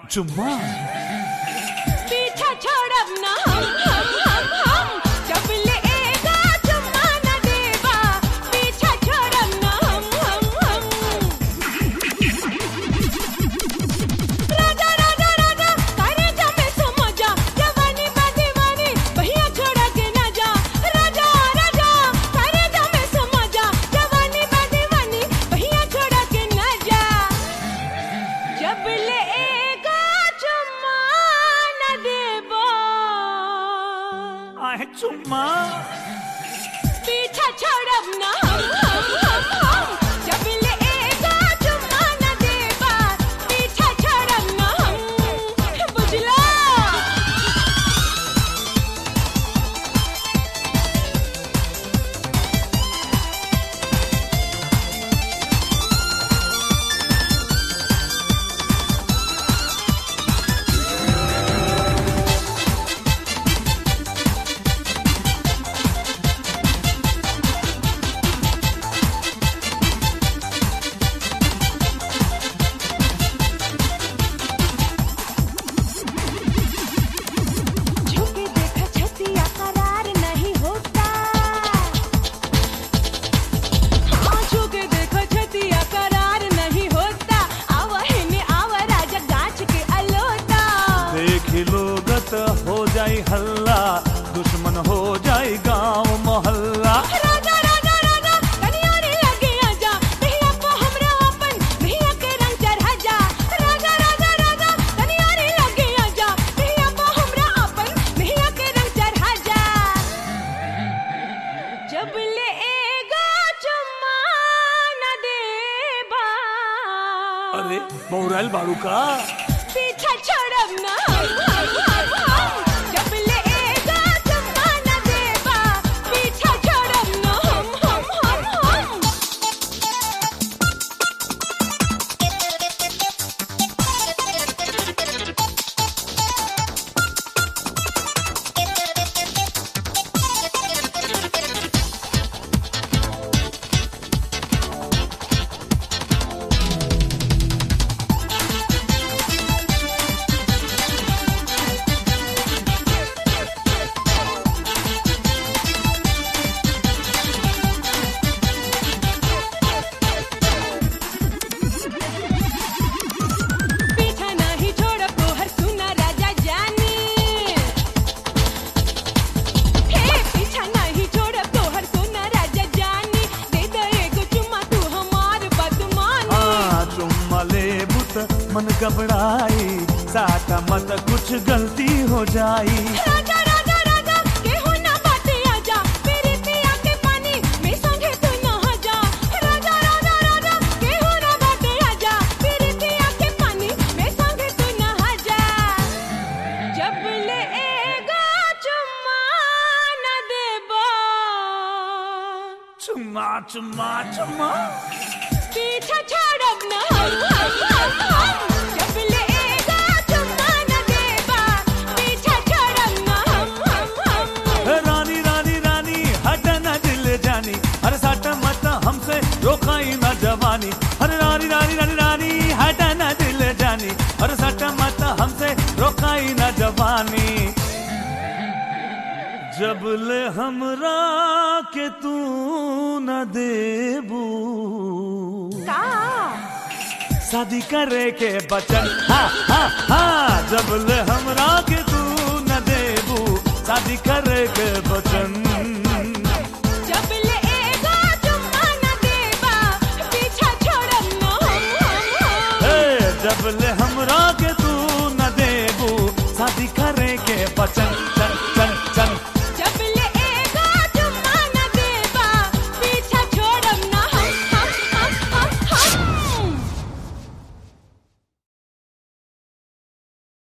चुम्मा पीछा छोड़ब ना हम जब लेगा चुम्मा न देबा पीछा छोड़ब ना हम राजा राजा राजा करे जमे समझा जवानी बा दीवानी भैया छोड़ा के ना जा राजा राजा करे जमे समझा जवानी बा दीवानी भैया छोड़ा के ना जा जब लेगा चुम्मा न देबा आहे चुम्मा पीछा छोड़ब ना हम जब लेगा चुम्मा न देबा पीछा छोड़ब ना हम बुझला झुके देखा छतिया करार नहीं होता हाँ झुके देखा छतिया करार नहीं होता आवा हिने आवा राजा गाछ के अलोता देखी लोगत हो जाई हल्ला दुश्मन हो जाई गांव मोहल्ला राजा राजा राजा कनियारी लगे आजा भैया को हमरा अपन भैया के रंग चढ़ा जा राजा राजा राजा कनियारी लगे आजा भैया को हमरा अपन भैया के रंग चढ़ा जा जब लेगा चुम्मा न देबा अरे बौराइल बारू का पीछा छोड़ब ना हम जब लेगा चुम्मा न देबा पीछा छोड़ब ना हम पीछा नहीं छोड़ब तोहर सुना राजा जानी हे पीछा नहीं छोड़ब तोहर सुना राजा जानी दे दे एगो चुम्मा तू हमार बदमानी हाँ चुम्मा ले बुत मन घबराई साटा मत कुछ गलती हो जाई राजा राजा राजा केहू ना बाटे आजा मेरी पिया के पानी में संगे तू नहा जा राजा राजा राजा केहू ना बाटे आजा मेरी पिया के पानी में संगे तू नहा जा जब लेगा चुम्मा न देबा चुम्मा चुम्मा चुम्मा पीछा छोड़ब ना हम जब लेगा चुम्मा न देबा पीछा छोड़ब ना हम रानी रानी रानी हट न दिल जानी अरे साट मत हमसे रोकाई न जवानी अरे रानी रानी रानी रानी हट न दिल जानी अरे साट मत हमसे रोकाई न जवानी जब ले हमरा के तू न देबू का शादी करे के बचन हाँ हाँ हाँ जब ले हमरा के तू न देबू शादी करे के बचन जब लेगा चुम्मा न देबा पीछा छोड़ब ना हम हे जब ले हमरा के तू न देबू शादी करे के बचन